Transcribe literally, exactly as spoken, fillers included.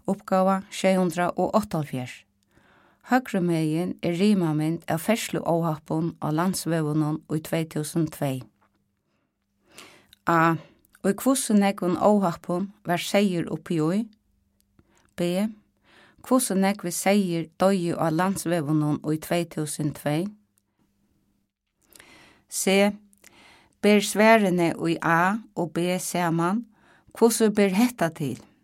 Uppgava sjey hundrað og áttaoghálvfjerðs. Høgremegin er rimamynd av fersluóhappun á landsvegunum i tvey túsund og tvey. A. Og i kvossu nekvun óhappun var seier uppi ui. B. Kvossu nekvi seier døyu á landsvegunum i tvey túsund og tvey. C. Ber sverene i A og B saman, kvossu ber hetta til?